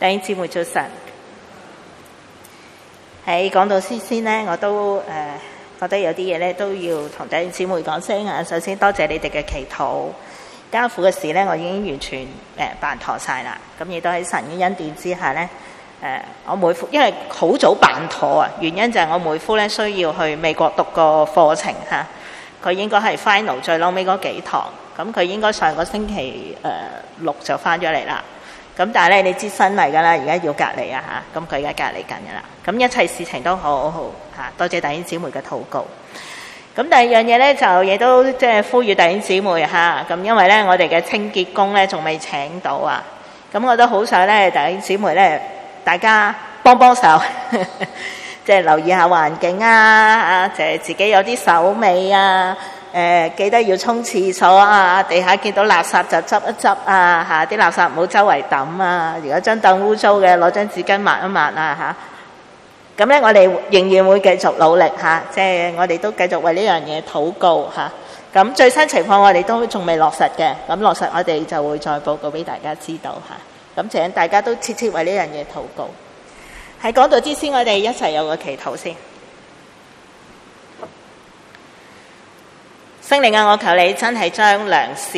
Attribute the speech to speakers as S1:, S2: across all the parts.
S1: 弟兄姊妹早晨。喺講道先呢，我都覺得有啲嘢咧都要同弟兄姊妹講聲啊。首先多謝你哋嘅祈禱，家父嘅事咧，我已經完全辦妥晒啦。咁亦都喺神嘅恩典之下咧，我妹夫因為好早辦妥啊，原因就係我妹夫咧需要去美國讀個課程嚇，佢應該係 final 最後尾嗰幾堂，咁佢應該上個星期六就翻咗嚟啦。咁但係咧，你知新嚟㗎啦，而家要隔離啊嚇，咁佢而家隔離緊㗎啦。咁一切事情都好好嚇，多謝弟兄姊妹嘅禱告。咁第二樣嘢咧，就亦都即係呼籲弟兄姊妹嚇，咁因為咧我哋嘅清潔工咧仲未請到啊，咁我都好想咧弟兄姊妹咧大家幫幫手，即係留意下環境啊，就係自己有啲手尾啊。記得要沖廁所啊！地下見到垃圾就執一執啊！嚇，啲垃圾唔好周圍抌啊！如果張凳污糟嘅，攞張紙巾抹一抹啊！嚇，咁咧我哋仍然會繼續努力嚇，即係我哋都繼續為呢樣嘢禱告嚇。咁最新情況我哋都仲未落實嘅，咁落實我哋就會再報告俾大家知道嚇。咁請大家都切切為呢樣嘢禱告。喺講道之前，我哋一齊有個祈禱先。聖靈啊，我求你真係將良善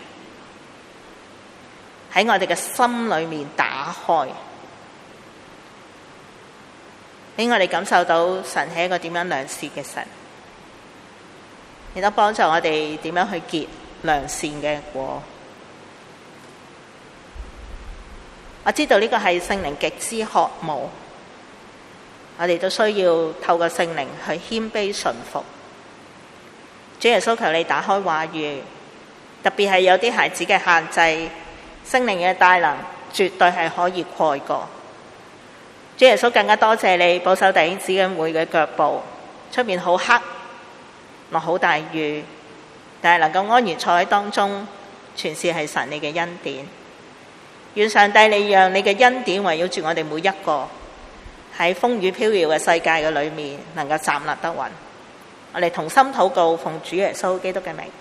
S1: 喺我哋嘅心裏面打開，俾我哋感受到神係一個點樣良善嘅神，亦都幫助我哋點樣去結良善嘅果。我知道呢個係聖靈極之渴慕，我哋都需要透過聖靈去謙卑順服。主耶穌，求你打開話語，特別係有啲孩子嘅限制，聖靈嘅大能絕對係可以蓋過。主耶穌，更加多謝你保守弟兄姊妹嘅腳步，出面好黑，落好大雨，但係能夠安然坐喺當中，全是係神你嘅恩典。願上帝你讓你嘅恩典圍繞住我哋每一個喺風雨飄搖嘅世界嘅裏面，能夠站立得穩。我哋同心禱告，奉主耶穌基督嘅名。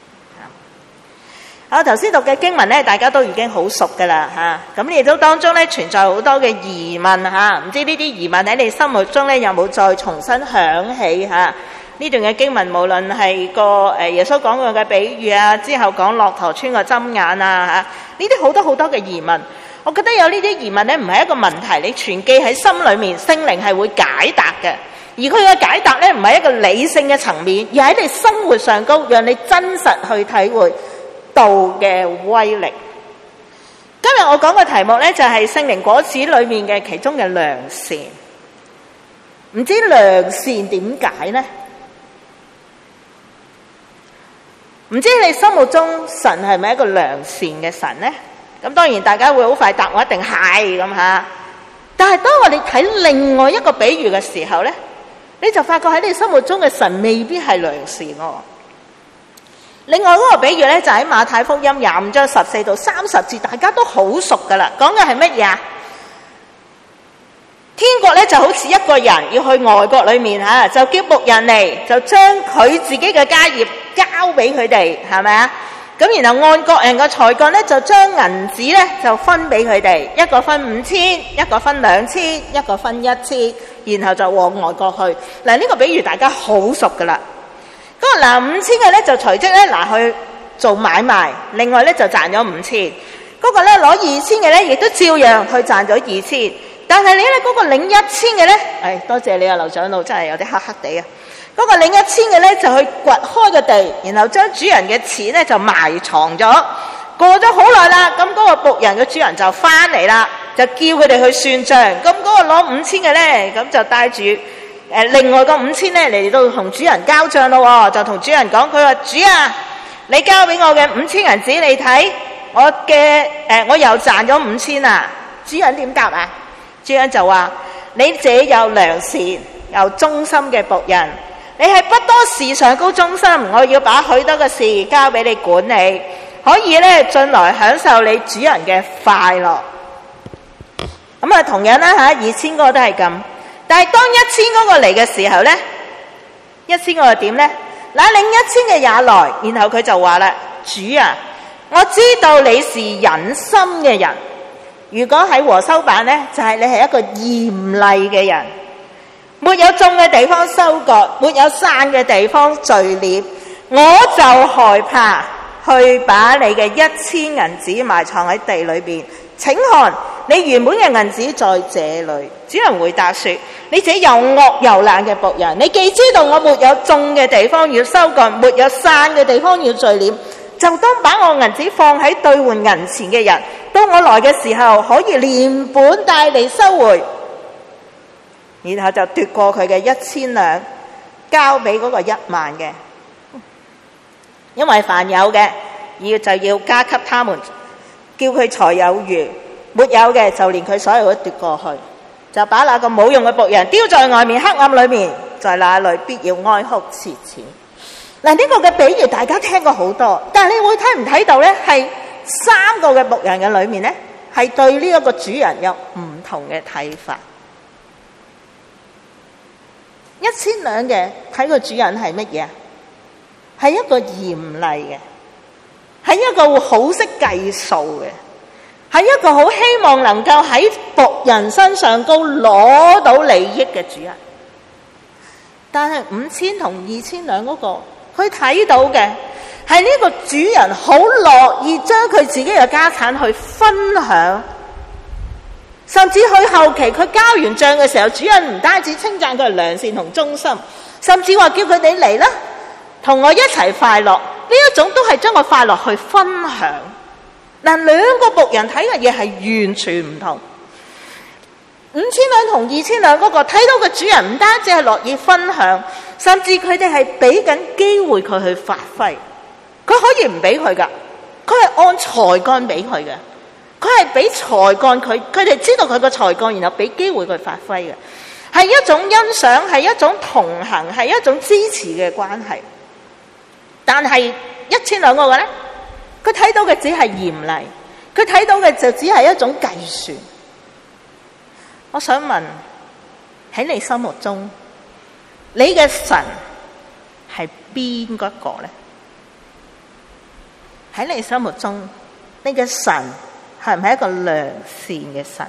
S1: 我頭先讀嘅經文咧，大家都已經好熟噶啦嚇。咁亦都當中咧存在好多嘅疑問嚇，唔知呢啲疑問喺你心目中咧有冇再重新響起嚇？呢段嘅經文無論係個耶穌講過嘅比喻啊，之後講駱駝穿個針眼啊嚇，呢啲好多好多嘅疑問。我覺得有呢啲疑問咧，唔係一個問題，你存記喺心裏面，聖靈係會解答嘅。而佢嘅解答咧，唔係一個理性嘅層面，而喺你生活上高，讓你真實去體會道嘅威力。今日我講嘅題目咧，就係聖靈果子裏面嘅其中嘅良善。唔知良善點解呢？唔知你心目中神係咪一個良善嘅神呢？咁當然大家會好快答我一定係咁嚇。但係當我哋睇另外一個比喻嘅時候咧，你就發覺喺你心目中嘅神未必係良善喎。另外嗰個比喻咧，就喺馬太福音25章14到30節，大家都好熟噶啦。講嘅係乜嘢啊？天國咧就好似一個人要去外國裏面嚇，就叫僕人嚟，就將佢自己嘅家業交俾佢哋，係咪啊？咁然後按各人嘅才幹咧，就將銀子咧就分俾佢哋，一個分5000，一個分2000，一個分1000，然後就往外國去。嗱，呢個比喻大家好熟噶啦。嗰個拿5000嘅咧就隨即咧拿去做買賣，另外咧就賺咗5000。嗰個咧攞2000嘅咧，亦都照樣去賺咗2000。但係你咧嗰個領1000嘅咧，多謝你啊，劉長老，真係有啲黑黑地啊！嗰個領1000嘅咧就去掘開個地，然後將主人嘅錢咧就埋藏咗。過咗好耐啦，咁嗰個僕人嘅主人就翻嚟啦，就叫佢哋去算賬。咁嗰個攞5000嘅咧，咁就帶住另外個5000咧嚟到同主人交賬咯。就同主人講，佢話：主啊，你交俾我嘅5000銀子，你睇我嘅我又賺咗5000啊！主人點答啊？主人就話：你這有良善又忠心嘅僕人，你係不多事上高忠心，我要把許多嘅事交俾你管理，可以咧進來享受你主人嘅快樂。咁啊，同樣啦嚇，2000個都係咁。但係當1000嗰個嚟嘅時候咧，1000個點咧？嗱，領1000嘅也來，然後佢就話啦：主啊，我知道你是忍心嘅人， 如果喺和修版呢，就係你係一個嚴厲嘅人，沒有種嘅地方收割，沒有散嘅地方聚斂，我就害怕去把你嘅1000銀子埋藏喺地裏邊。請看，你原本嘅銀子在這裏。主人回答說：你這又惡又懶嘅僕人，你既知道我沒有種嘅地方要收割，沒有散嘅地方要聚斂，就當把我銀子放喺兌換銀錢嘅人，到我來嘅時候可以連本帶利收回。然後就奪過佢嘅1000兩，交俾嗰個1萬嘅，因為凡有嘅就要加給他們，叫佢財有餘；沒有嘅就連佢所有都奪過去，就把那個冇用嘅僕人丟在外面黑暗裏面，在那裏必要哀哭切齒。嗱，呢個嘅比喻大家聽過好多，但係你會睇唔睇到呢？係3個嘅僕人嘅裏面呢，係對呢一個主人有唔同嘅睇法。1000兩嘅睇個主人係乜嘢？係一個嚴厲嘅，係一個好識計數嘅，係一個好希望能夠喺僕人身上高攞到利益嘅主人。但係5000同2000兩嗰個，佢睇到嘅係呢個主人好樂意將佢自己嘅家產去分享。甚至去後期佢交完賬嘅時候，主人唔單止稱讚佢係良善同忠心，甚至話叫佢哋嚟啦，同我一齊快樂。呢一種都係將個快樂去分享。嗱，兩個僕人睇嘅嘢係完全唔同。5000兩同2000兩嗰個睇到個主人唔單止係樂意分享，甚至佢哋係俾緊機會佢去發揮。佢可以唔俾佢噶，佢係按才幹俾佢嘅。佢係俾才幹佢哋知道佢個才幹，然後俾機會佢發揮嘅，係一種欣賞，係一種同行，係一種支持嘅關係。但係1000兩個呢，佢睇到嘅只係嚴厲，佢睇到嘅就只係一種計算。我想問喺你心目中，你嘅神係邊個呢？喺你心目中，你嘅神係唔係一個良善嘅神？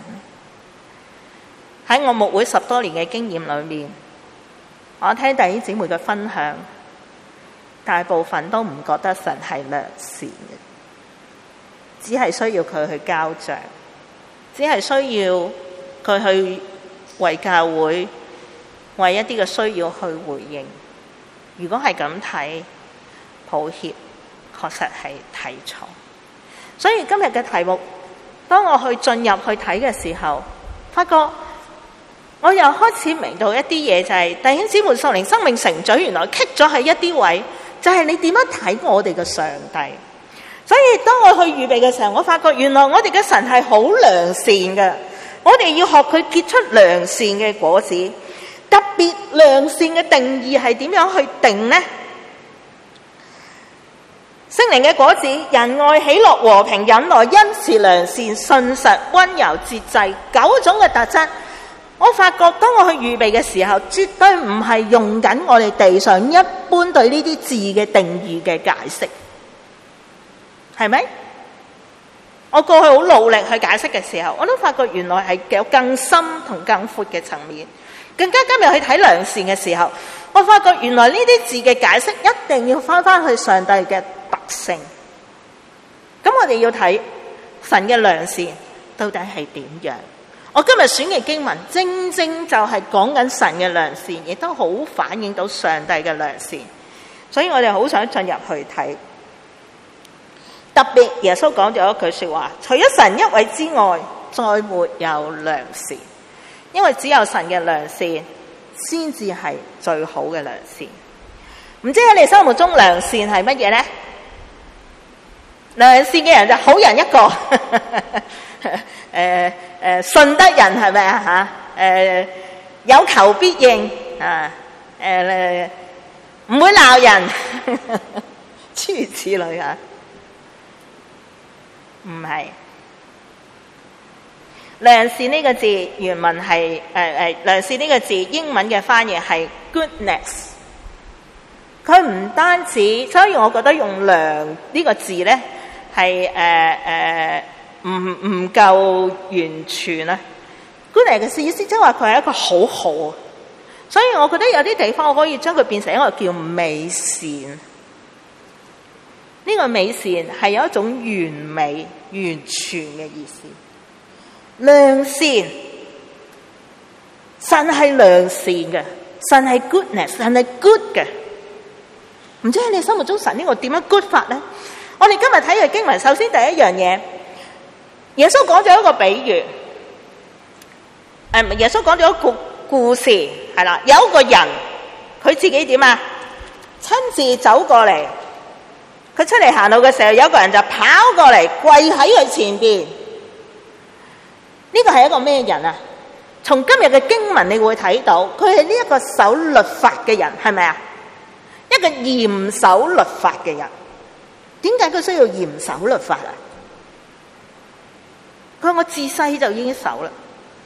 S1: 喺我牧會10多年嘅經驗裏面，我聽弟兄姊妹嘅分享，大部分都唔覺得神係良善嘅，只係需要佢去交賬，只係需要佢去為教會、為一啲嘅需要去回應。如果係咁睇，抱歉，確實係睇錯。所以今日嘅題目，當我去進入去睇嘅時候，發覺我又開始明到一啲嘢，就係弟兄姊妹屬靈生命成長，原來棘咗喺一啲位，就係你點樣睇我哋嘅上帝。所以當我去預備嘅時候，我發覺原來我哋嘅神係好良善嘅，我哋要學佢結出良善嘅果子。特別良善嘅定義係點樣去定呢？聖靈嘅果子，仁愛、喜樂、和平、忍耐、恩慈、良善、信實、溫柔、節制，9種嘅特質。我發覺當我去預備嘅時候，絕對唔係用緊我哋地上一般對呢啲字嘅定義嘅解釋，係咪？我過去好努力去解釋嘅時候，我都發覺原來係有更深同更闊嘅層面。更加今日去睇良善嘅時候，我發覺原來呢啲字嘅解釋一定要翻去上帝嘅特性。咁我哋要睇神嘅良善到底係點樣？我今日選嘅經文正正就係講緊神嘅良善，亦都好反映到上帝嘅良善。所以我哋好想進入去睇。特別耶穌講咗一句說話：除咗神一位之外，再沒有良善。因為只有神嘅良善先至係最好嘅良善。唔知喺你心目中良善係乜嘢呢？良善嘅人就好人一個，順德人係咪啊？有求必應啊，唔會鬧人，諸如此類啊。唔係。良善呢個字原文係良善呢個字英文嘅翻譯係 goodness。佢唔單止，所以我覺得用良呢個字咧係唔夠完全啊。goodness 嘅意思即係話佢係一個好好，所以我覺得有啲地方我可以將佢變成一個叫美善。呢個美善係有一種完美完全嘅意思。良善，神係良善嘅，神係 goodness， 神係 good 嘅。唔知喺你心目中神呢個點樣 good 法呢？我哋今日睇嘅經文，首先第一樣嘢，耶穌講咗一個比喻。耶穌講咗一個故事，係啦，有一個人佢自己點啊？親自走過嚟，佢出嚟行路嘅時候，有一個人就跑過嚟跪喺佢前邊。呢個係一個咩人啊？從今日嘅經文你會睇到，佢係呢一個守律法嘅人，係咪啊？一個嚴守律法嘅人。點解佢需要嚴守律法啊？佢話我自細就已經守啦。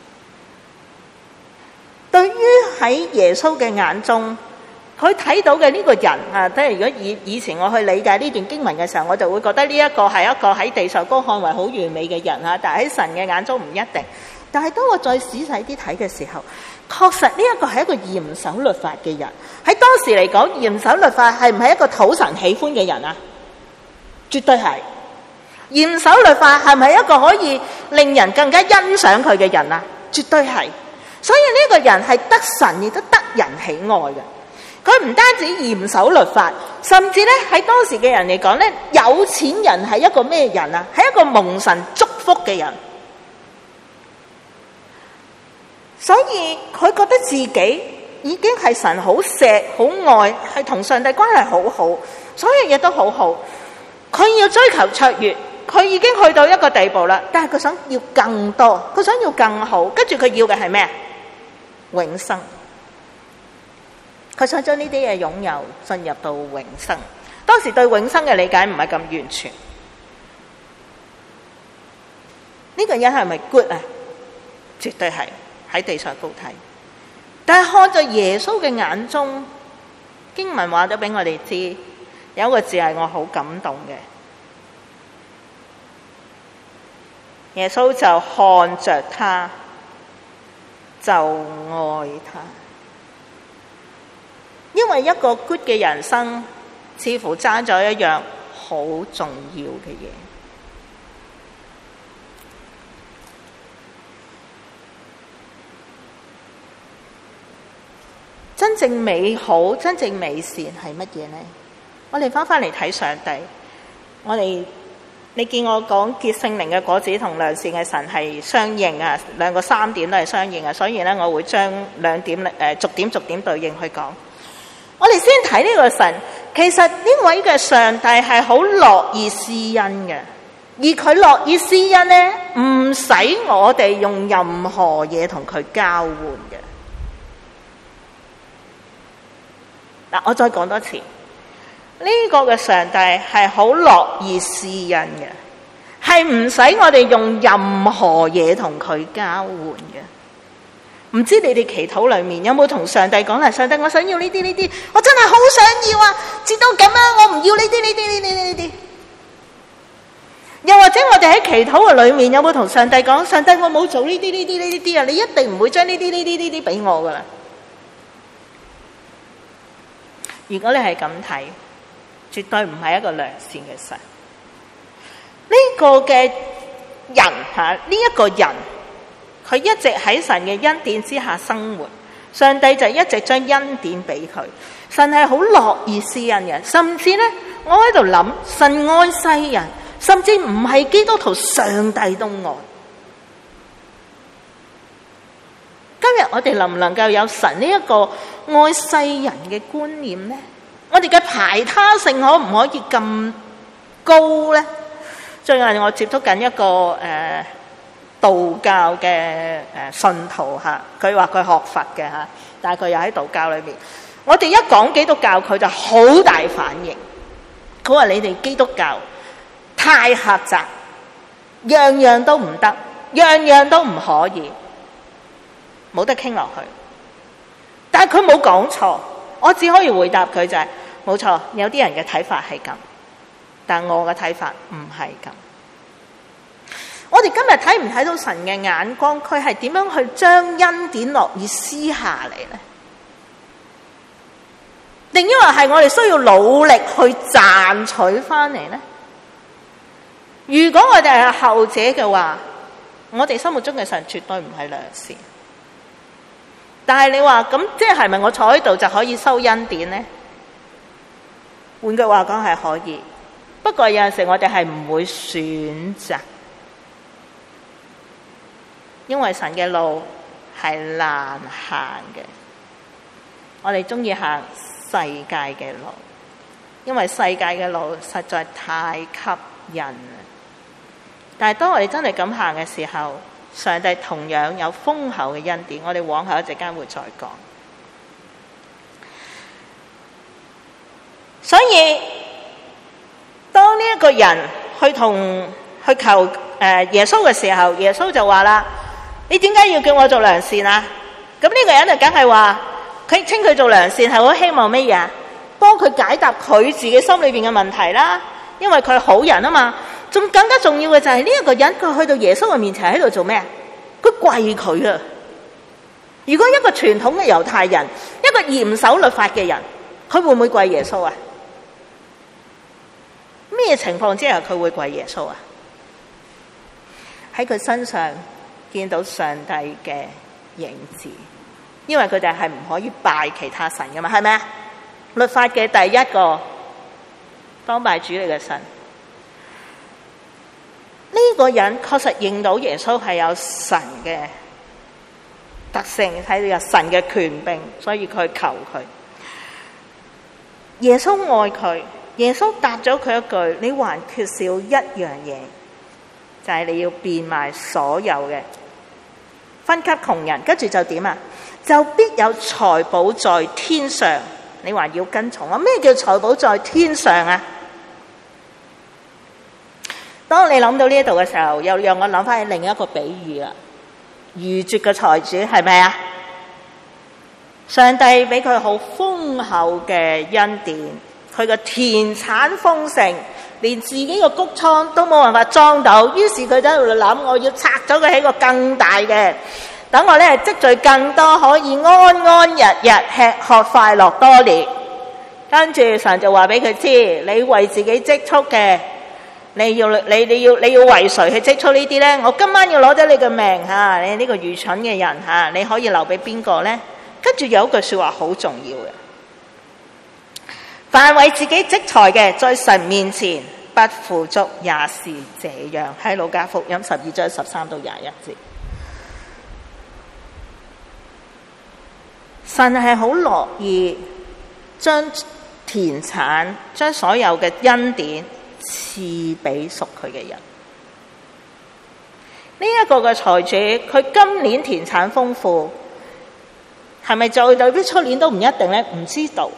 S1: 對於喺耶穌嘅眼中，佢睇到嘅呢個人啊，即係如果以前我去理解呢段經文嘅時候，我就會覺得呢一個係一個喺地上高看為好完美嘅人啊，但係喺神嘅眼中唔一定。但係當我再仔細啲睇嘅時候，確實呢一個係一個嚴守律法嘅人。喺當時嚟講，嚴守律法係唔係一個討神喜歡嘅人啊？絕對係。嚴守律法係唔係一個可以令人更加欣賞佢嘅人啊？絕對係。所以呢個人係得神亦都得人喜愛嘅。佢唔單止嚴守律法，甚至咧喺當時嘅人嚟講咧，有錢人係一個咩人啊？係一個蒙神祝福嘅人。所以佢覺得自己已經係神好錫好愛，係同上帝關係好好，所有嘢都好好。佢要追求卓越，佢已經去到一個地步啦，但係佢想要更多，佢想要更好，跟住佢要嘅係咩？永生。佢想將呢啲嘢擁有，進入到永生。當時對永生嘅理解唔係咁完全。呢個人係咪 good 啊？絕對係，喺地上高睇。但係看在耶穌嘅眼中，經文話咗俾我哋知，有一個字係我好感動嘅。耶穌就看着他，就愛他。因為一個 good 嘅人生，似乎爭咗一樣好重要嘅嘢。真正美好、真正美善係乜嘢呢？我哋翻嚟睇上帝，你見我講結聖靈嘅果子同良善嘅神係相應啊，兩個3點都係相應啊，所以咧我會將2點逐點對應去講。我哋先睇呢個神，其實呢位嘅上帝係好樂意施恩嘅，而佢樂意施恩呢，唔使我哋用任何嘢同佢交換嘅。嗱，我再講多次，呢個嘅上帝係好樂意施恩嘅，係唔使我哋用任何嘢同佢交換嘅。唔知你哋祈禱裏面有冇同上帝講啦？上帝，我想要呢啲，我真係好想要啊！至到咁啊，我唔要呢啲。又或者我哋喺祈禱嘅裏面有冇同上帝講？上帝，我冇做呢啲啊！你一定唔會將呢啲俾我噶啦。如果你係咁睇，絕對唔係一個良善嘅神。呢個嘅人呢一個人。佢一直喺神嘅恩典之下生活，上帝就一直將恩典俾佢。神係好樂意施恩嘅，甚至咧，我喺度諗，神愛世人，甚至唔係基督徒，上帝都愛。今日我哋能唔能夠有神呢一個愛世人嘅觀念呢？我哋嘅排他性可唔可以咁高呢？最近我接觸緊一個道教嘅信徒嚇，佢話佢學佛嘅嚇，但係佢又喺道教裏面。我哋一講基督教，佢就好大反應。佢話你哋基督教太狹窄，樣樣都唔得，樣樣都唔可以，冇得傾落去。但係佢冇講錯，我只可以回答佢就係冇錯，有啲人嘅睇法係咁，但我嘅睇法唔係咁。 我哋今日睇唔睇到神嘅眼光？佢係點樣去將恩典樂意施下嚟呢？定因為係我哋需要努力去賺取翻嚟呢？如果我哋係後者嘅話，我哋心目中嘅神絕對唔係良善。但係你話咁，即係咪我坐喺度就可以收恩典呢？換句話講係可以，不過有陣時我哋係唔會選擇，因為神嘅路係難行嘅。我哋中意行世界嘅路，因為世界嘅路實在太吸引啦。但係當我哋真係咁行嘅時候，上帝同樣有豐厚嘅恩典。我哋往後一陣間會再講。所以當呢一個人去求耶穌嘅時候，耶穌就話啦：你點解要叫我做良善啊？咁呢個人就梗係話，佢稱佢做良善係好希望乜嘢？幫佢解答佢自己心裏邊嘅問題啦。因為佢係好人啊嘛。仲更加重要嘅就係呢一個人，佢去到耶穌嘅面前喺度做咩啊？佢跪佢啊！如果一個傳統嘅猶太人，一個嚴守律法嘅人，佢會唔會跪耶穌啊？咩情況之下佢會跪耶穌啊？喺佢身上見到上帝嘅影子，因為佢哋係唔可以拜其他神噶嘛，係咪啊？律法嘅第一個當拜主你嘅神。呢個人確實認到耶穌係有神嘅特性，睇到有神嘅權柄，所以佢求佢。耶穌愛佢，耶穌答咗佢一句：你還缺少一樣嘢，就係你要變賣所有嘅，分給窮人，跟住就點啊？就必有財寶在天上。你還要跟從我。咩叫財寶在天上啊？當你諗到呢一度嘅時候，又讓我諗翻起另一個比喻啦。愚拙嘅財主係咪啊？上帝俾佢好豐厚嘅恩典，佢個田產豐盛，連自己個谷倉都冇辦法裝到，於是佢就喺度諗：我要拆咗佢起個更大嘅，等我咧積聚更多，可以安安日日吃喝快樂多年。跟住神就話俾佢知：你為自己積蓄嘅。你要為誰去積蓄呢啲呢？我今晚要攞咗你嘅命吓，你呢個愚蠢嘅人吓，你可以留俾邊個呢？跟住有一句說話好重要嘅：凡為自己積財嘅，在神面前不富足，也是這樣。喺路加福音12章13到21節，神係好樂意將田產、將所有嘅恩典賜俾屬佢嘅人。呢一個嘅財主，佢今年田產豐富，係咪就代表出年都唔一定呢？唔知道。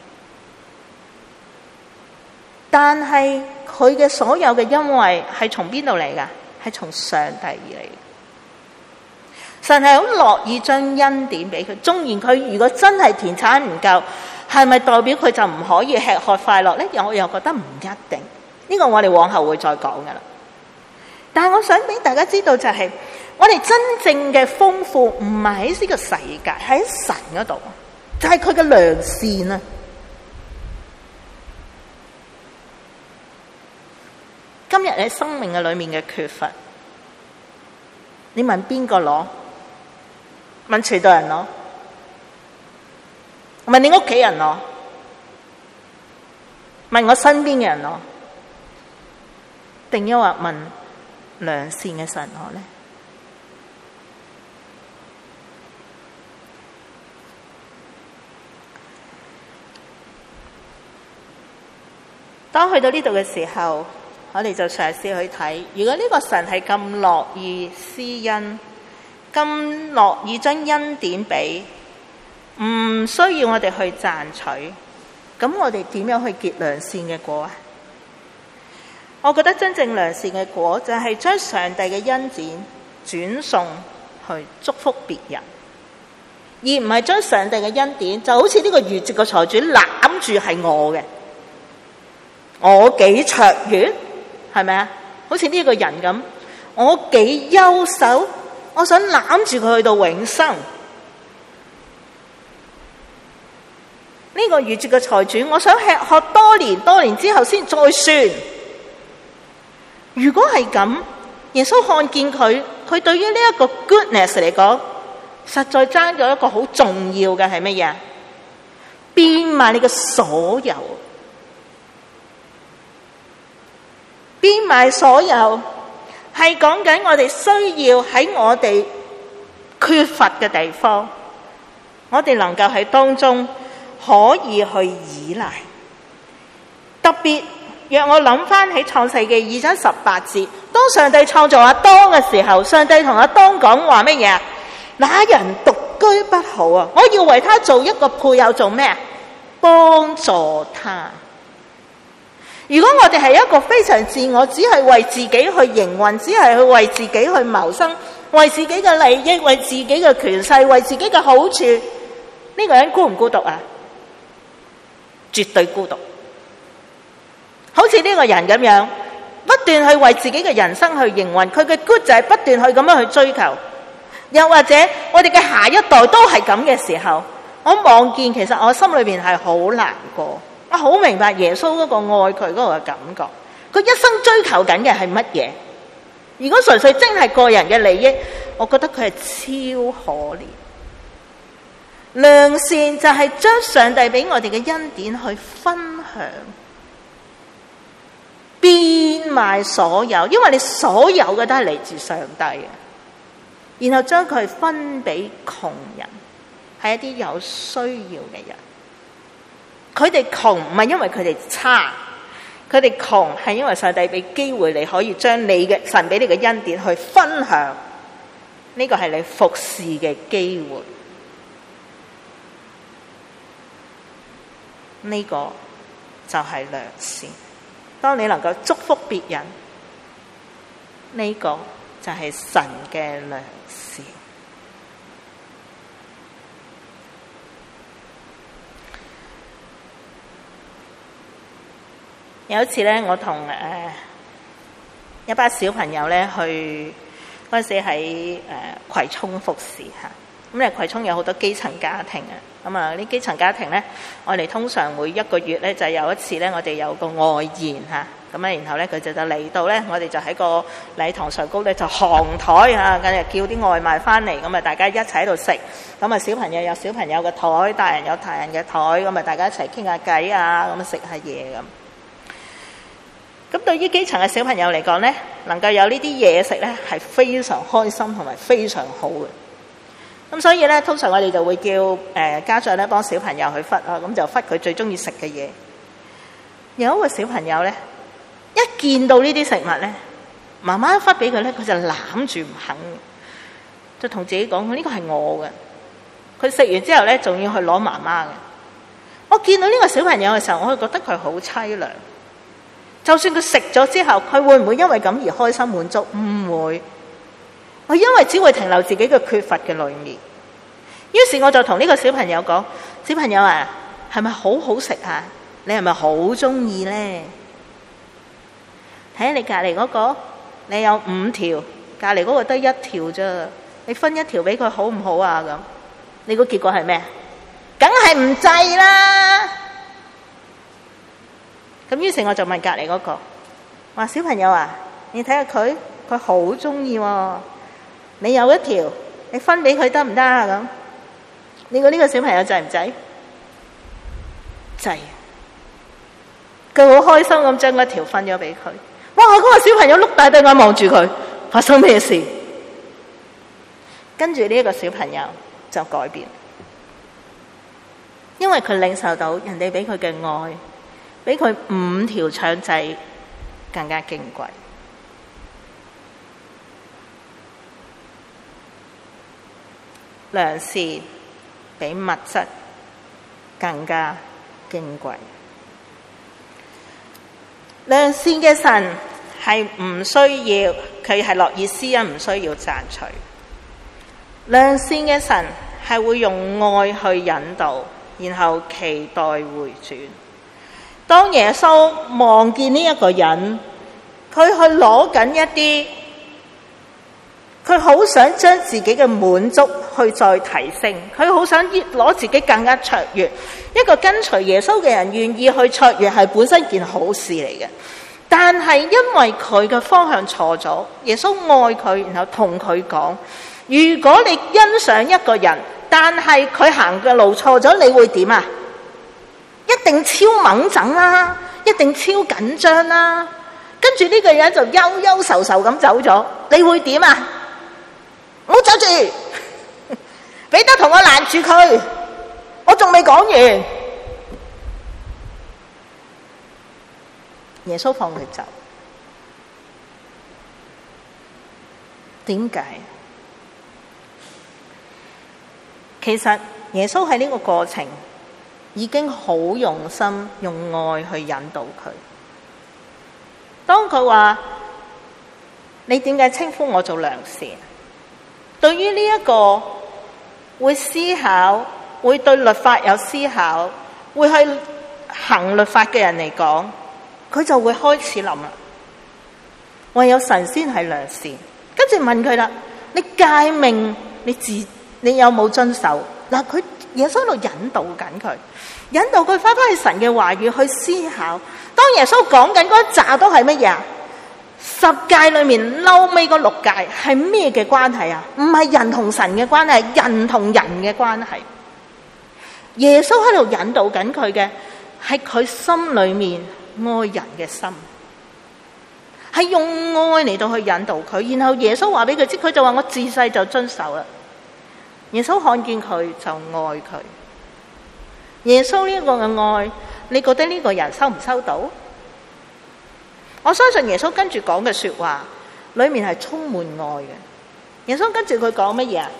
S1: 但係佢嘅所有嘅恩惠係從邊度嚟噶？係從上帝而嚟。神係好樂意將恩典俾佢，縱然佢如果真係田產唔夠，係咪代表佢就唔可以吃喝快樂呢？我又覺得唔一定。呢個我哋往後會再講噶啦。但係我想俾大家知道就係，我哋真正嘅豐富唔係喺呢個世界，係喺神嗰度，就係佢嘅良善啊！今日喺生命嘅裏面嘅缺乏，你問邊個攞？問全隊人攞？問你屋企人攞？問我身邊嘅人攞？定抑或問良善嘅神攞呢？當去到呢度嘅時候，我哋就嘗試去睇，如果呢個神係咁樂意施恩，咁樂意將恩典俾，唔需要我哋去賺取，咁我哋點樣去結良善嘅果啊？我覺得真正良善嘅果就係將上帝嘅恩典轉送去祝福別人，而唔係將上帝嘅恩典就好似呢個愚拙嘅財主攬住係我嘅，我幾卓越，係咪啊？好似呢個人咁， 我幾優秀，我想攬住佢去到永生。呢個愚拙嘅財主，我想吃喝多年之後先再算。如果係咁，耶穌看見佢對於呢一個 goodness 嚟講，實在爭咗一個好重要嘅係乜嘢？變賣你嘅所有，變賣所有係講緊我哋需要喺我哋缺乏嘅地方，我哋能夠喺當中可以去依賴。特別讓我諗翻起創世記2章18節，當上帝創造亞當嘅時候，上帝同亞當講話乜嘢？那人獨居不好啊，我要為他做一個配偶，做咩？幫助他。如果我哋係一個非常自我，只係為自己去營運，只係去為自己去謀生，為自己嘅利益，為自己嘅權勢，為自己嘅好處，呢個人孤唔孤獨啊？絕對孤獨。好似呢個人咁樣，不斷去為自己嘅人生去營運，佢嘅 good 就係不斷去咁樣去追求。又或者我哋嘅下一代都係咁嘅時候，我望見其實我心裏面係好難過。我好明白耶穌嗰個愛佢嗰個感覺，佢一生追求緊嘅係乜嘢？如果純粹真係個人嘅利益，我覺得佢係超可憐。良善就係將上帝俾我哋嘅恩典去分享，變賣所有，因為你所有嘅都係嚟自上帝嘅，然後將佢分俾窮人，係一啲有需要嘅人。佢哋窮唔係因為佢哋差，佢哋窮係因為上帝俾機會你可以將你嘅神俾你嘅恩典去分享，呢個係你服侍嘅機會，呢個就係良善。當你能夠祝福別人，呢個就係神嘅良善。有一次咧，我同一班小朋友咧去嗰陣時喺葵涌服侍嚇。咁咧葵涌有好多基層家庭啊。咁啊啲基層家庭咧，我哋通常每一個月咧就有一次咧，我哋有個外宴嚇。咁咧然後咧佢就嚟到咧，我哋就喺個禮堂上高咧就行台嚇，跟住叫啲外賣翻嚟，咁啊大家一齊喺度食。咁啊小朋友有小朋友嘅台，大人有大人嘅台，咁啊大家一齊傾下偈啊，咁啊食下嘢咁。咁對於基層嘅小朋友嚟講咧，能夠有呢啲嘢食咧，係非常開心同埋非常好嘅。咁所以咧，通常我哋就會叫家長咧幫小朋友去忽啊，咁就忽佢最中意食嘅嘢。有一個小朋友咧，一見到呢啲食物咧，媽媽一忽俾佢咧，佢就攬住唔肯，就同自己講：呢個係我嘅。佢食完之後咧，仲要去攞媽媽嘅。我見到呢個小朋友嘅時候，我會覺得佢好凄涼。就算佢食咗之後，佢會唔會因為咁而開心滿足？唔會，佢因為只會停留自己嘅缺乏嘅裏面。於是我就同呢個小朋友講：小朋友啊，係咪好好食啊？你係咪好中意咧？睇下你隔離嗰個，你有5條，隔離嗰個得1條啫。你分1條俾佢好唔好啊？咁你個結果係咩？梗係唔制啦！咁於是我就問隔離嗰個，話小朋友啊，你睇下佢好中意喎，你有1條，你分俾佢得唔得啊？咁你估呢個小朋友制唔制？制。佢好開心咁將1條分咗俾佢。哇！嗰個小朋友碌大對眼望住佢，發生咩事？跟住呢一個小朋友就改變，因為佢領受到人哋俾佢嘅愛，比佢5條腸仔更加矜貴。良善比物質更加矜貴。良善嘅神係唔需要，佢係樂意施恩，唔需要賺取。良善嘅神係會用愛去引導，然後期待回轉。當耶穌望見呢一個人，佢去攞緊一啲佢好想將自己嘅滿足去再提升，佢好想攞自己更加卓越。一個跟隨耶穌嘅人願意去卓越係本身件好事嚟嘅，但係因為佢嘅方向錯咗，耶穌愛佢，然後同佢講：如果你欣賞一個人，但係佢行嘅路錯咗，你會點啊？一定超猛整啦，一定超緊張啦，跟住呢個人就憂憂愁愁咁走咗，你會點啊？唔好走住，彼得同我攔住佢，我仲未講完。耶穌放佢走，點解？其實耶穌喺呢個過程已經好用心用愛去引導佢。當佢話：你點解稱呼我做良善？對於呢一個會思考、會對律法有思考、會去行律法嘅人嚟講，佢就會開始諗啦。唯有神先係良善。跟住問佢啦：你誡命你有冇遵守？嗱，佢耶穌喺度引導緊佢，引導佢翻去神嘅話語去思考。當耶穌講緊嗰一紮都係乜嘢啊？10誡裏面嬲尾嗰6誡係咩嘅關係啊？唔係人同神嘅關係，係人同人嘅關係。耶穌喺度引導緊佢嘅係佢心裏面愛人嘅心，係用愛嚟到去引導佢。然後耶穌話俾佢知，佢就話：我自細就遵守啦。耶穌看見佢就愛佢。耶穌呢個嘅愛，你覺得呢個人收唔收到？我相信耶穌跟住講嘅說話裏面係充滿愛嘅。耶穌跟住佢講乜嘢啊？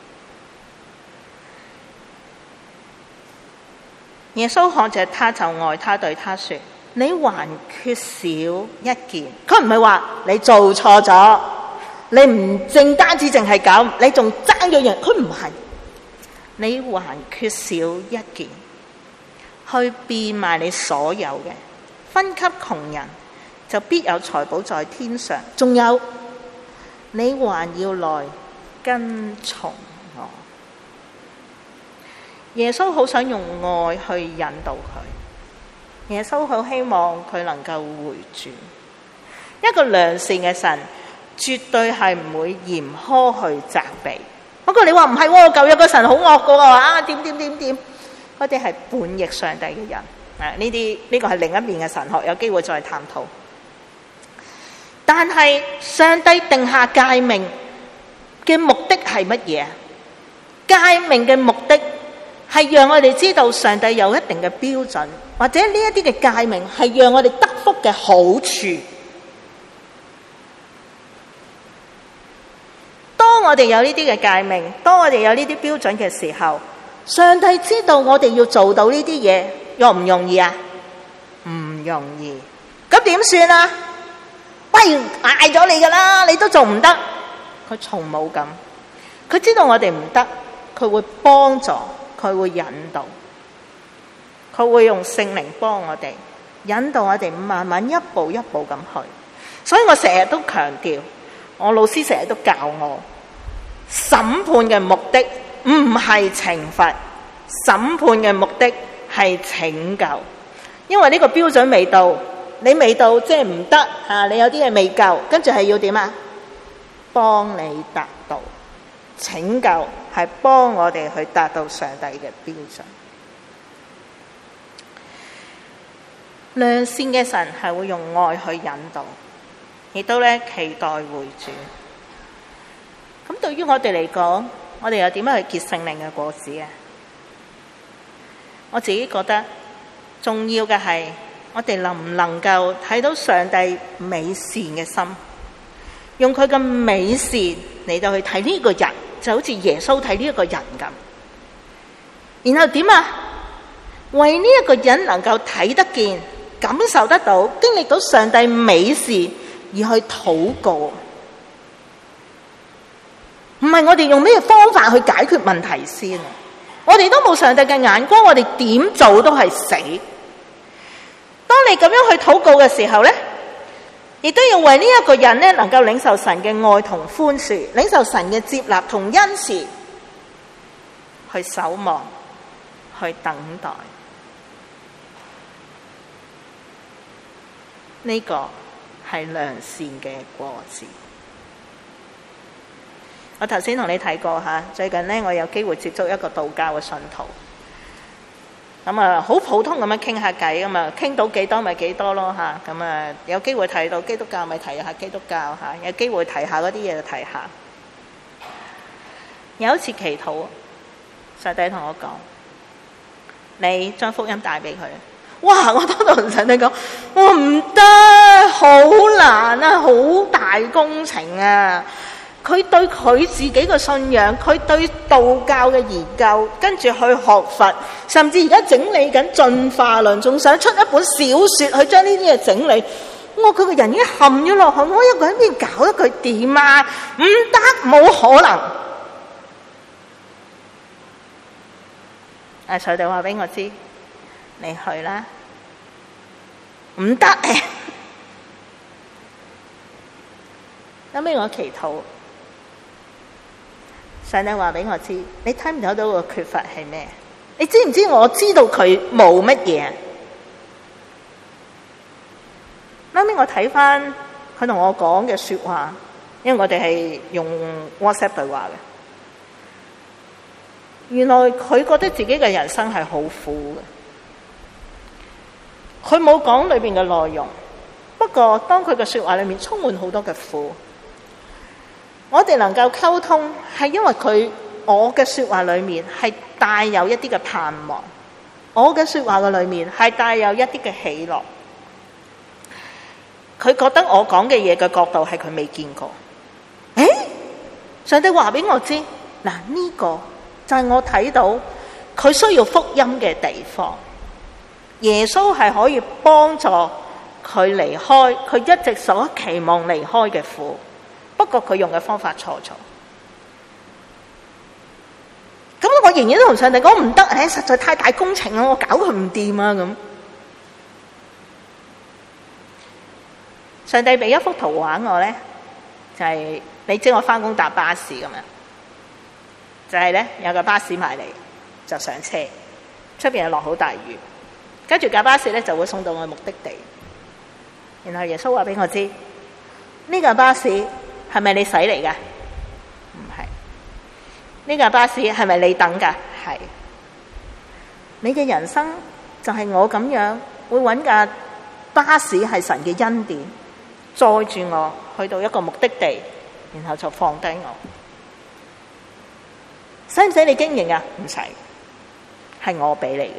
S1: 耶穌看着他就愛他，對他說：你還缺少一件。佢唔係話你做錯咗，你唔淨單止淨係咁，你仲爭咗樣。佢唔係，你還缺少一件，去變賣你所有嘅，分給窮人，就必有財寶在天上。仲有，你還要來跟從我。耶穌好想用愛去引導佢，耶穌好希望佢能夠回轉。一個良善嘅神絕對係唔會嚴苛去責備。不過你話唔係喎，舊約個神好惡噶喎，啊點，嗰啲係叛逆上帝嘅人。呢個係另一面嘅神學，有機會再探討。但係上帝定下誡命嘅目的係乜嘢？誡命嘅目的係讓我哋知道上帝有一定嘅標準，或者呢一啲嘅誡命係讓我哋得福嘅好處。當我哋有呢啲嘅誡命，當我哋有呢啲標準嘅時候，上帝知道我哋要做到呢啲嘢，容唔容易啊？唔容易。咁點算啊？喂，嗌咗你噶啦，你都做唔得。佢從冇咁，佢知道我哋唔得，佢會幫助，佢會引導，佢會用聖靈幫我哋，引導我哋慢慢一步一步咁去。所以我成日都強調，我老師成日都教我，審判嘅目的唔係懲罰，審判嘅目的係拯救。因為呢個標準未到，你未到即係唔得啊！你有啲嘢未夠，跟住係要點啊？幫你達到。拯救係幫我哋去達到上帝嘅標準。良善嘅神係會用愛去引導，亦都期待回轉。咁對於我哋嚟講，我哋又點樣去結聖靈嘅果子啊？我自己覺得重要嘅係，我哋能唔能夠睇到上帝美善嘅心，用佢嘅美善嚟到去睇呢個人，就好似耶穌睇呢一個人咁。然後點啊？為呢一個人能夠睇得見、感受得到、經歷到上帝美善而去禱告。唔係我哋用咩方法去解決問題先，我哋都冇上帝嘅眼光，我哋點做都係死。當你咁樣去禱告嘅時候呢， 亦都要為呢一個人呢能夠領受神嘅愛同寬恕，領受神嘅接納同恩慈，去守望，去等待。呢個係良善嘅果子。我頭先同你睇過吓，最近呢，我有機會接觸一個道教嘅信徒，咁啊好普通咁樣傾下偈，咁啊傾到幾多咪幾多咯吓，咁啊有機會睇到基督教咪提下基督教吓，有機會提下嗰啲嘢就提下。有一次祈禱，上帝同我講：你將福音帶俾佢。哇！我當堂同上帝講：我唔得，好難啊，好大工程啊！佢對佢自己嘅信仰，佢對道教嘅研究，跟住去學佛，甚至而家整理緊進化論，仲想出一本小說去將呢啲嘢整理。佢個人已經陷咗落去，我一個人邊搞得佢掂啊？唔得，冇可能。上帝話俾我知，你去啦。唔得誒！後尾我祈禱，上帝話俾我知，你睇唔睇到個缺乏係咩？你知唔知我知道佢冇乜嘢？後尾我睇翻佢同我講嘅說話，因為我哋係用 WhatsApp 對話嘅。原來佢覺得自己嘅人生係好苦嘅。佢冇講裏邊嘅內容，不過當佢嘅說話裏面充滿好多嘅苦。我哋能夠溝通，係因為我嘅說話裏面係帶有一啲嘅盼望，我嘅說話嘅裏面係帶有一啲嘅喜樂。佢覺得我講嘅嘢嘅角度係佢未見過。上帝話俾我知，嗱，呢個就係我睇到佢需要福音嘅地方。耶穌係可以幫助佢離開佢一直所期望離開嘅苦，不過佢用嘅方法錯咗。咁我仍然都同上帝講唔得，實在太大工程啦，我搞佢唔掂啊咁。上帝俾一幅圖畫我咧，就係你知我翻工搭巴士咁樣，就係咧有個巴士埋嚟就上車，出邊又落好大雨。跟住架巴士咧就會送到我目的地，然後耶穌話俾我知，呢架巴士係咪你使嚟噶？唔係。呢架巴士係咪你等噶？係。你嘅人生就係我咁樣，會揾架巴士係神嘅恩典，載住我去到一個目的地，然後就放低我。使唔使你經營啊？唔使，係我俾你嘅。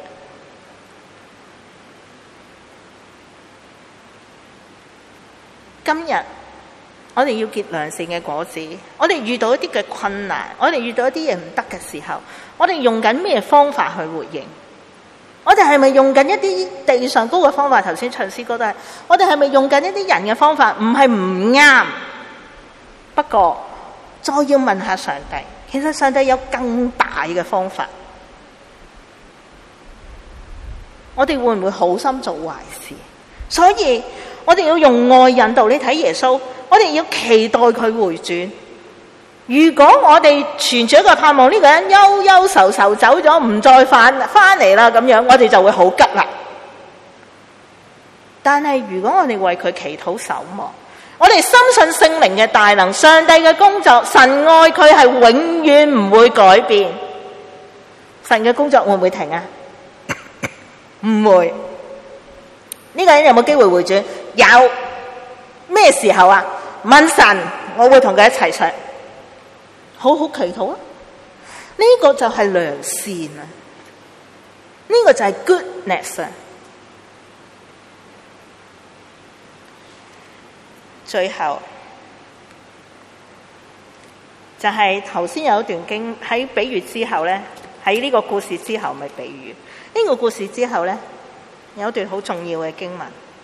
S1: 今日我哋要結良善嘅果子，我哋遇到一啲嘅困難，我哋遇到一啲嘢唔得嘅時候，我哋用緊咩方法去回應？我哋係咪用緊一啲地上高嘅方法？頭先唱詩歌都係，我哋係咪用緊一啲人嘅方法？唔係唔啱，不過再要問下上帝，其實上帝有更大嘅方法。我哋會唔會好心做壞事？所以我哋要用愛引導。你睇耶穌，我哋要期待佢回轉。如果我哋存住一個盼望，呢個人憂憂愁愁走咗，唔再翻嚟啦，咁樣我哋就會好急啦。但係如果我哋為佢祈禱守望，我哋深信聖靈嘅大能，上帝嘅工作，神愛佢係永遠唔會改變。神嘅工作會唔會停啊？唔會。呢個人有冇機會回轉？有。咩時候啊？問神，我會同佢一齊上，好好祈禱啊！呢個就係良善啊！呢個就係 goodness 啊！最後就係頭先有一段經喺比喻之後咧，喺呢個故事之後咪比喻。呢個故事之後咧，有一段好重要嘅經文。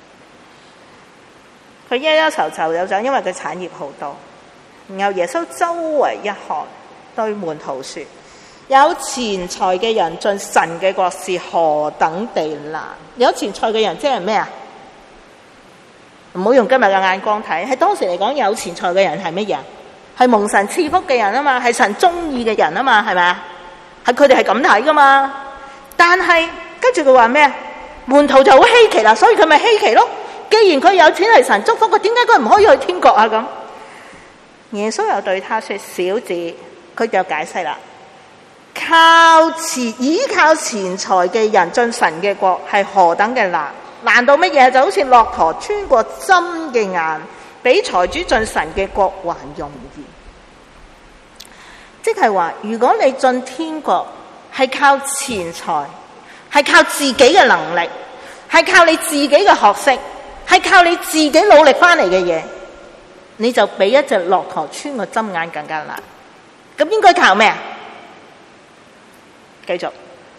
S1: 佢憂憂愁愁有咗，因為佢產業好多。然後耶穌周圍一看，對門徒說：有錢財嘅人進神嘅國是何等地難！有錢財嘅人即係咩啊？ 唔好用今日嘅眼光睇，喺當時嚟講有錢財嘅人係乜嘢？係蒙神賜福嘅人啊嘛，係神中意嘅人啊嘛，係咪啊？係佢哋係咁睇噶嘛。但係跟住佢話咩？門徒就好稀奇啦，所以佢咪稀奇咯。既然佢有錢係神祝福佢，點解佢唔可以去天國啊？咁耶穌又對他說：小子，佢就解釋啦，依靠錢財嘅人進神嘅國係何等嘅難？難到乜嘢？就好似駱駝穿過針嘅眼，比財主進神嘅國還容易。即係話，如果你進天國係靠錢財，係靠自己嘅能力，係靠你自己嘅學識，係靠你自己努力翻嚟嘅嘢，你就比一隻駱駝穿個針眼更加難。咁應該靠咩啊？繼續，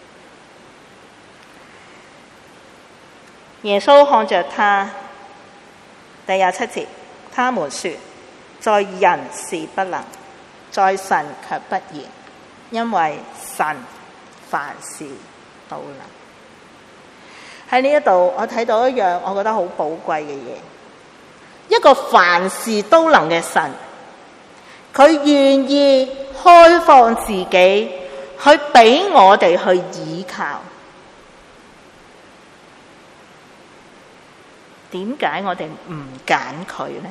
S1: 耶穌看着他，第27節，他們說：在人是不能，在神卻不然，因為神凡事都能。喺呢一度，我睇到一樣我覺得好寶貴嘅嘢，一個凡事都能嘅神，佢願意開放自己去俾我哋去倚靠。點解我哋唔揀佢呢？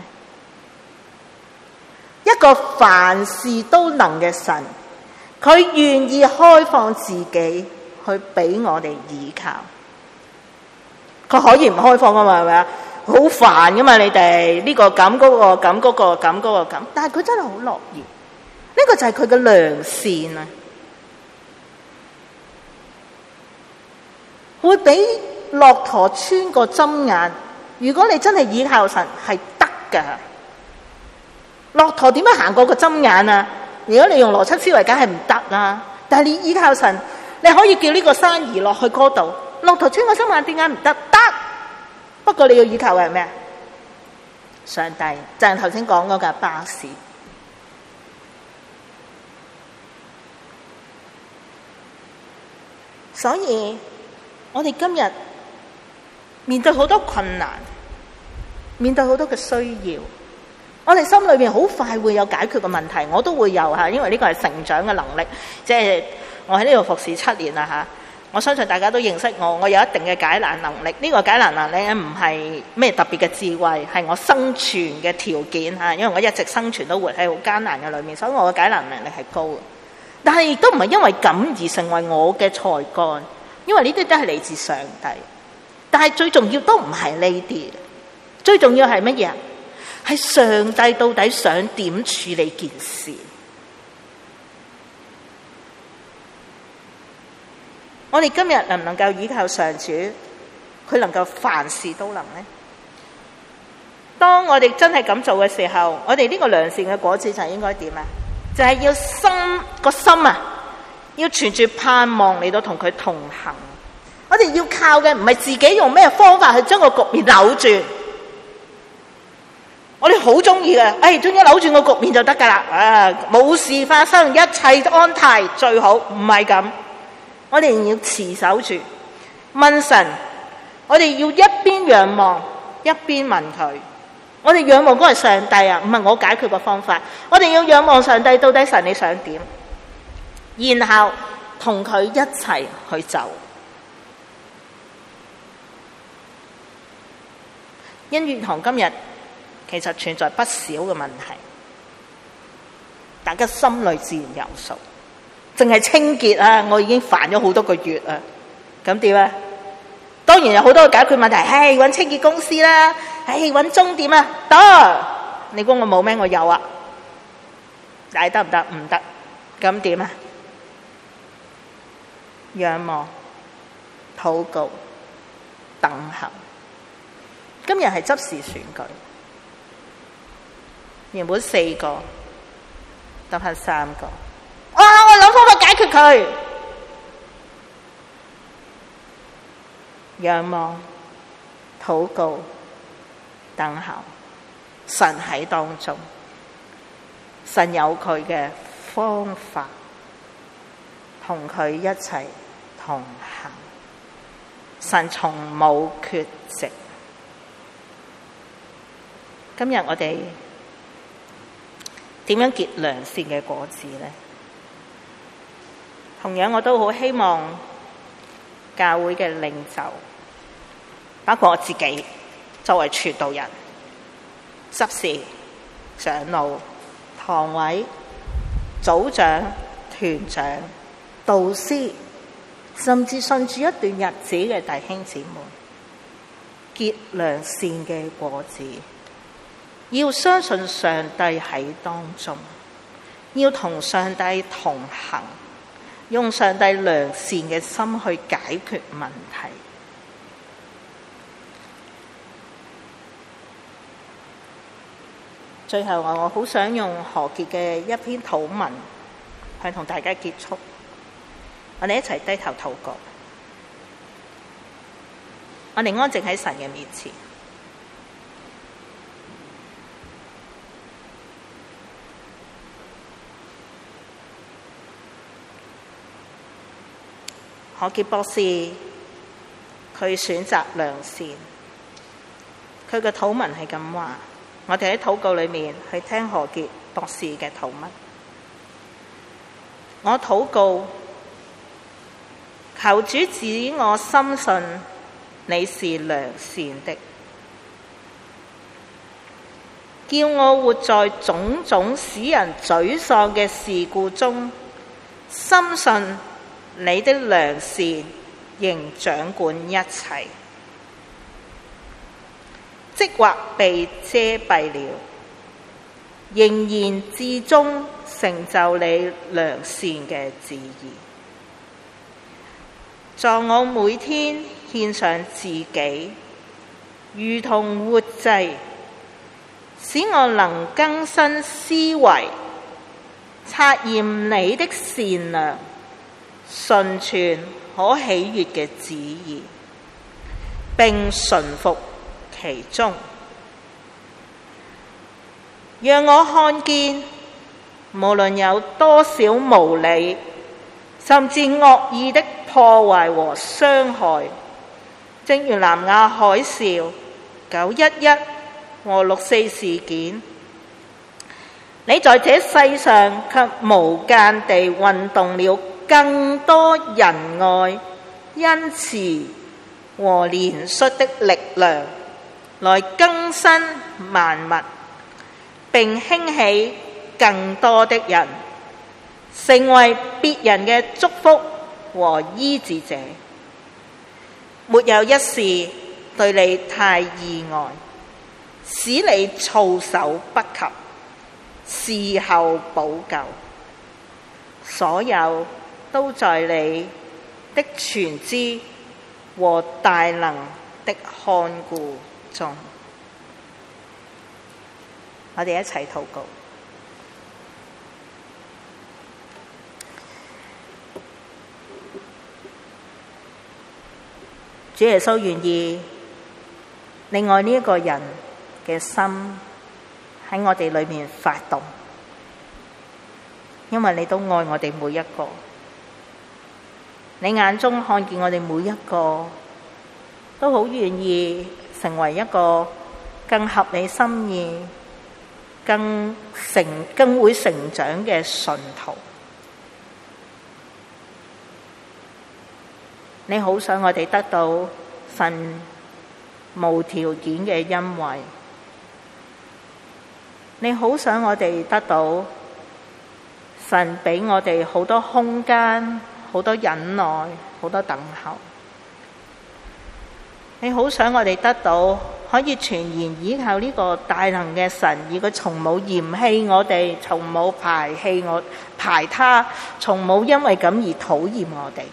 S1: 一個凡事都能嘅神，佢願意開放自己去俾我哋倚靠。佢可以唔開放噶嘛？係咪啊？好煩噶嘛？你哋呢個咁，嗰個咁，嗰個咁，嗰個咁，但係佢真係好樂意。呢個就係佢嘅良善啊！會俾駱駝穿過針眼。如果你真係倚靠神，係得噶。駱駝點樣行過個針眼啊？如果你用邏輯思維，梗係唔得啦。但係你倚靠神，你可以叫呢個山移落去嗰度。駱駝穿過針眼，點解唔得？得。不過你要倚靠嘅係咩？上帝，就係頭先講嗰架巴士。所以我哋今日面對好多困難，面對好多嘅需要，我哋心裏邊好快會有解決嘅問題，我都會有嚇，因為呢個係成長嘅能力。即係我喺呢度服侍7年啦嚇，我相信大家都認識我，我有一定嘅解難能力。呢個解難能力咧唔係咩特別嘅智慧，係我生存嘅條件嚇，因為我一直生存都活喺好艱難嘅裏面，所以我嘅解難能力係高嘅。但係亦都唔係因為咁而成為我嘅才幹，因為呢啲都係嚟自上帝。但係最重要都唔係呢啲，最重要係乜嘢？係上帝到底想點處理件事？我哋今日能唔能夠依靠上主，佢能夠凡事都能呢？當我哋真係咁做嘅時候，我哋呢個良善嘅果子就應該點啊？就係要個心啊，要存住盼望嚟到同佢同行。我哋要靠嘅唔係自己用咩方法去將個局面扭轉。我哋好中意嘅，總之扭轉個局面就得噶啦，冇事發生，一切安泰最好。唔係咁，我哋要持守住，問神。我哋要一邊仰望，一邊問佢。我哋仰望嗰個係上帝啊，唔係我解決個方法。我哋要仰望上帝，到底神你想點？然後同佢一齊去走。恩怨堂今日其實存在不少嘅問題，大家心裏自然有數。淨係清潔啊，我已經煩咗好多個月啊，咁點啊？當然有好多嘅解決問題，揾清潔公司啦，揾鐘點啊，得。你估我冇咩？我有啊。但係得唔得？唔得。咁點啊？仰望、禱告、等候。今日係執事選舉，原本4個，得返3個。我諗方法解決佢。仰望、禱告、等候，神喺當中，神有佢嘅方法，同佢一齊同行，神從冇缺席。 今日我哋點樣結良善嘅果子呢？同樣我都好希望教會嘅領袖，包括我自己作為傳道人、執事、長老、堂委、組長、團長、導師，甚至信住一段日子嘅弟兄姊妹，結良善嘅果子，要相信上帝喺當中，要同上帝同行，用上帝良善嘅心去解決問題。最後我好想用何潔嘅一篇禱文去同大家結束，我哋一齊低頭禱告，我哋安靜喺神嘅面前。何潔博士佢選擇良善，佢嘅禱文係咁話，我哋喺禱告裏面去聽何潔博士嘅禱文。我禱告，求主指我深信你是良善的，叫我活在種種使人沮喪嘅事故中，深信你的良善仍掌管一切，即或被遮蔽了，仍然至終成就你良善嘅旨意。在我每天獻上自己，如同活祭，使我能更新思維，察驗你的善良、純全可喜悅嘅旨意，並順服其中，讓我看見無論有多少無理甚至惡意的破壞和傷害，正如南亞海嘯、911和6·4事件，你在這世上卻無間地運動了更多仁愛、恩慈和憐恤的力量，來更新萬物，並興起更多的人，成為別人嘅祝福和醫治者。沒有一事對你太意外，使你措手不及，事後補救，所有都在你的全知和大能的看顧中。我哋一齊禱告。主耶穌願意令愛呢一個人嘅心喺我哋裏面發動，因為你都愛我哋每一個，你眼中看見我哋每一個都好願意成為一個更合你心意、更會成長嘅信徒。你好想我哋得到神無條件嘅恩惠，你好想我哋得到神俾我哋好多空間、好多忍耐、好多等候。你好想我哋得到可以全然依靠呢個大能嘅神，而佢從冇嫌棄我哋，從冇排他，從冇因為咁而討厭我哋。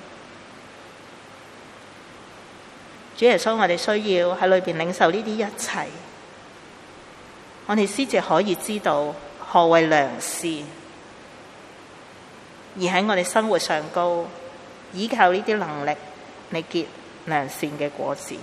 S1: 主耶穌，我哋需要喺裏邊領受呢啲一切，我哋先至可以知道何謂良善，而喺我哋生活上高依靠呢啲能力嚟結良善嘅果子。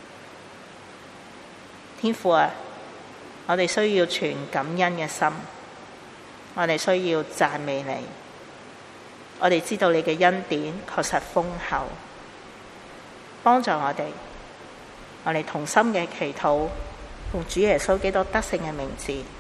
S1: 天父啊，我哋需要存感恩嘅心，我哋需要讚美你，我哋知道你嘅恩典確實豐厚，幫助我哋同心嘅祈禱， 奉主耶穌基督得勝嘅名字。